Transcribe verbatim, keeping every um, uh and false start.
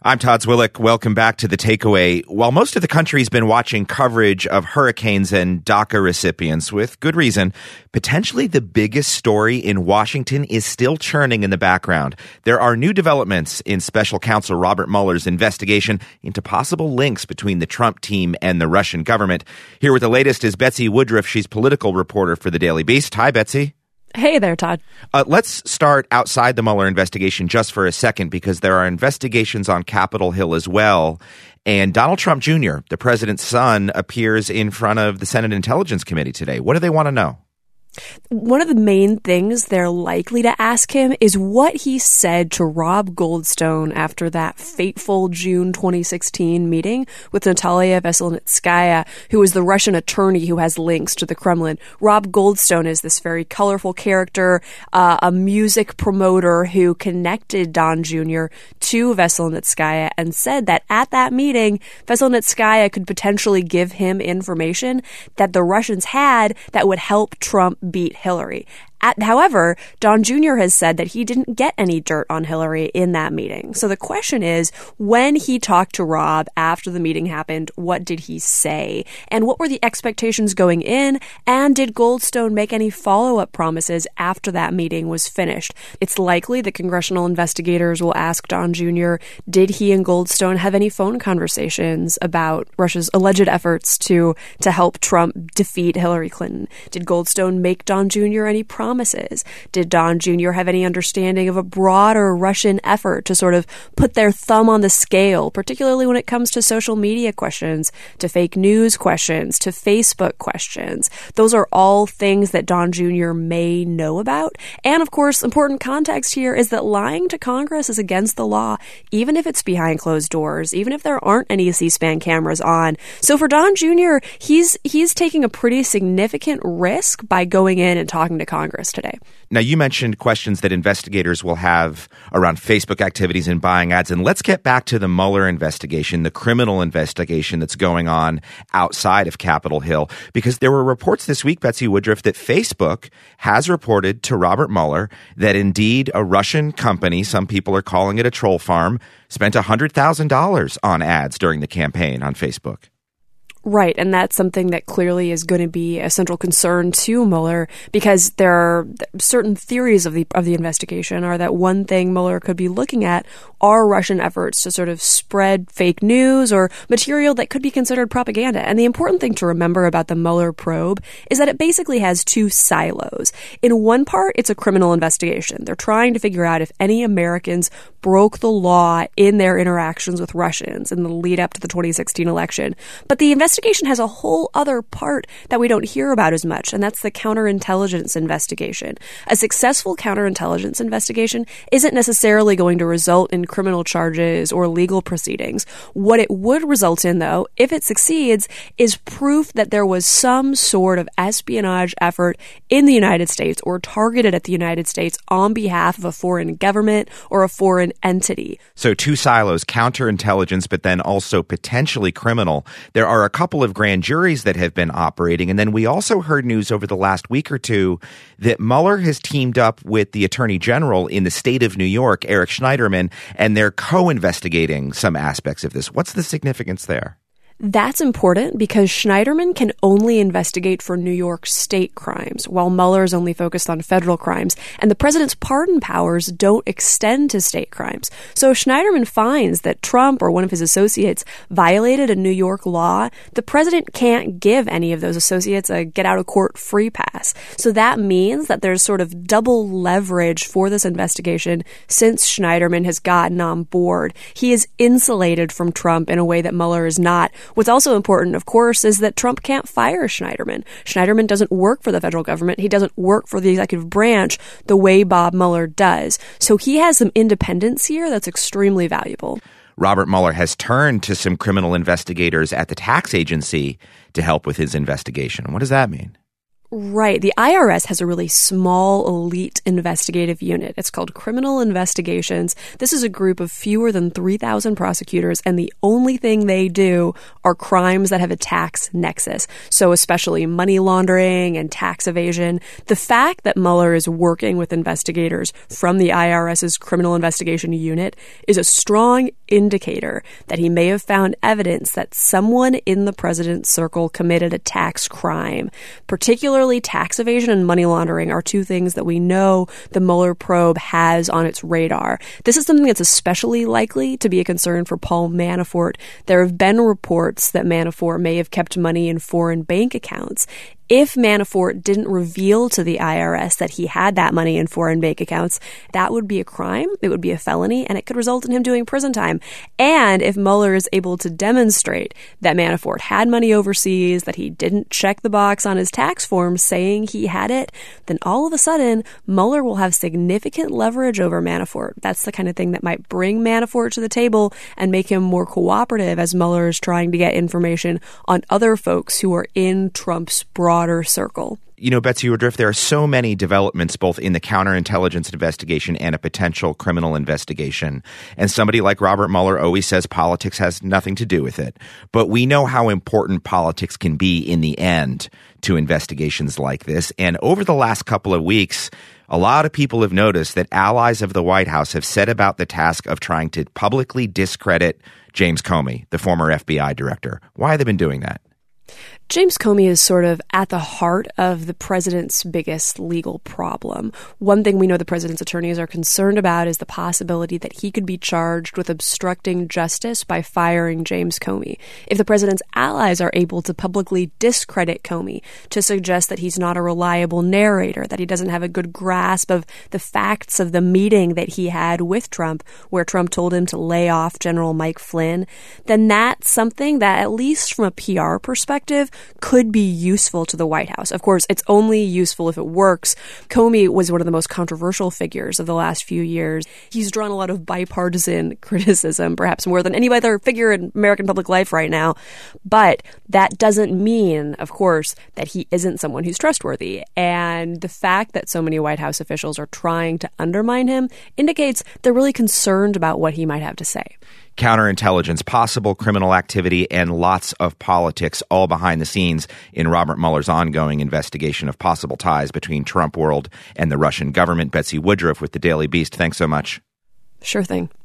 I'm Todd Zwillich. Welcome back to The Takeaway. While most of the country's been watching coverage of hurricanes and DACA recipients, with good reason, potentially the biggest story in Washington is still churning in the background. There are new developments in Special Counsel Robert Mueller's investigation into possible links between the Trump team and the Russian government. Here with the latest is Betsy Woodruff. She's political reporter for The Daily Beast. Hi, Betsy. Hey there, Todd. Uh, let's start outside the Mueller investigation just for a second, because there are investigations on Capitol Hill as well. And Donald Trump Junior, the president's son, appears in front of the Senate Intelligence Committee today. What do they want to know? One of the main things they're likely to ask him is what he said to Rob Goldstone after that fateful June twenty sixteen meeting with Natalia Veselnitskaya, who is the Russian attorney who has links to the Kremlin. Rob Goldstone is this very colorful character, uh, a music promoter who connected Don Junior to Veselnitskaya and said that at that meeting, Veselnitskaya could potentially give him information that the Russians had that would help Trump beat Hillary. At, however, Don Junior has said that he didn't get any dirt on Hillary in that meeting. So the question is, when he talked to Rob after the meeting happened, what did he say? And what were the expectations going in? And did Goldstone make any follow-up promises after that meeting was finished? It's likely that congressional investigators will ask Don Junior, did he and Goldstone have any phone conversations about Russia's alleged efforts to, to help Trump defeat Hillary Clinton? Did Goldstone make Don Junior any promises? Promises? Did Don Junior have any understanding of a broader Russian effort to sort of put their thumb on the scale, particularly when it comes to social media questions, to fake news questions, to Facebook questions? Those are all things that Don Junior may know about. And of course, important context here is that lying to Congress is against the law, even if it's behind closed doors, even if there aren't any C-SPAN cameras on. So for Don Junior, he's he's taking a pretty significant risk by going in and talking to Congress today. Now, you mentioned questions that investigators will have around Facebook activities and buying ads. And let's get back to the Mueller investigation, the criminal investigation that's going on outside of Capitol Hill, because there were reports this week, Betsy Woodruff, that Facebook has reported to Robert Mueller that indeed a Russian company, some people are calling it a troll farm, spent one hundred thousand dollars on ads during the campaign on Facebook. Right, and that's something that clearly is going to be a central concern to Mueller, because there are certain theories of the of the investigation are that one thing Mueller could be looking at are Russian efforts to sort of spread fake news or material that could be considered propaganda. And the important thing to remember about the Mueller probe is that it basically has two silos. In one part, it's a criminal investigation. They're trying to figure out if any Americans broke the law in their interactions with Russians in the lead up to the twenty sixteen election. But the investigation Investigation has a whole other part that we don't hear about as much, and that's the counterintelligence investigation. A successful counterintelligence investigation isn't necessarily going to result in criminal charges or legal proceedings. What it would result in, though, if it succeeds, is proof that there was some sort of espionage effort in the United States or targeted at the United States on behalf of a foreign government or a foreign entity. So two silos, counterintelligence, but then also potentially criminal. There are a couple of grand juries that have been operating. And then we also heard news over the last week or two that Mueller has teamed up with the Attorney General in the state of New York, Eric Schneiderman, and they're co-investigating some aspects of this. What's the significance there? That's important because Schneiderman can only investigate for New York state crimes, while Mueller is only focused on federal crimes, and the president's pardon powers don't extend to state crimes. So if Schneiderman finds that Trump or one of his associates violated a New York law, the president can't give any of those associates a get-out-of-court free pass. So that means that there's sort of double leverage for this investigation since Schneiderman has gotten on board. He is insulated from Trump in a way that Mueller is not. What's also important, of course, is that Trump can't fire Schneiderman. Schneiderman doesn't work for the federal government. He doesn't work for the executive branch the way Bob Mueller does. So he has some independence here that's extremely valuable. Robert Mueller has turned to some criminal investigators at the tax agency to help with his investigation. What does that mean? Right. The I R S has a really small, elite investigative unit. It's called Criminal Investigations. This is a group of fewer than three thousand prosecutors, and the only thing they do are crimes that have a tax nexus. So especially money laundering and tax evasion. The fact that Mueller is working with investigators from the IRS's Criminal Investigation Unit is a strong indicator that he may have found evidence that someone in the president's circle committed a tax crime. Particularly tax evasion and money laundering are two things that we know the Mueller probe has on its radar. This is something that's especially likely to be a concern for Paul Manafort. There have been reports that Manafort may have kept money in foreign bank accounts. If Manafort didn't reveal to the I R S that he had that money in foreign bank accounts, that would be a crime, it would be a felony, and it could result in him doing prison time. And if Mueller is able to demonstrate that Manafort had money overseas, that he didn't check the box on his tax form saying he had it, then all of a sudden, Mueller will have significant leverage over Manafort. That's the kind of thing that might bring Manafort to the table and make him more cooperative as Mueller is trying to get information on other folks who are in Trump's broad broader circle. You know, Betsy Woodruff, there are so many developments both in the counterintelligence investigation and a potential criminal investigation. And somebody like Robert Mueller always says politics has nothing to do with it. But we know how important politics can be in the end to investigations like this. And over the last couple of weeks, a lot of people have noticed that allies of the White House have set about the task of trying to publicly discredit James Comey, the former F B I director. Why have they been doing that? James Comey is sort of at the heart of the president's biggest legal problem. One thing we know the president's attorneys are concerned about is the possibility that he could be charged with obstructing justice by firing James Comey. If the president's allies are able to publicly discredit Comey, to suggest that he's not a reliable narrator, that he doesn't have a good grasp of the facts of the meeting that he had with Trump, where Trump told him to lay off General Mike Flynn, then that's something that, at least from a P R perspective, could be useful to the White House. Of course, it's only useful if it works. Comey was one of the most controversial figures of the last few years. He's drawn a lot of bipartisan criticism, perhaps more than any other figure in American public life right now. But that doesn't mean, of course, that he isn't someone who's trustworthy. And the fact that so many White House officials are trying to undermine him indicates they're really concerned about what he might have to say. Counterintelligence, possible criminal activity, and lots of politics all behind the scenes in Robert Mueller's ongoing investigation of possible ties between Trump world and the Russian government. Betsy Woodruff with the Daily Beast. Thanks so much. Sure thing.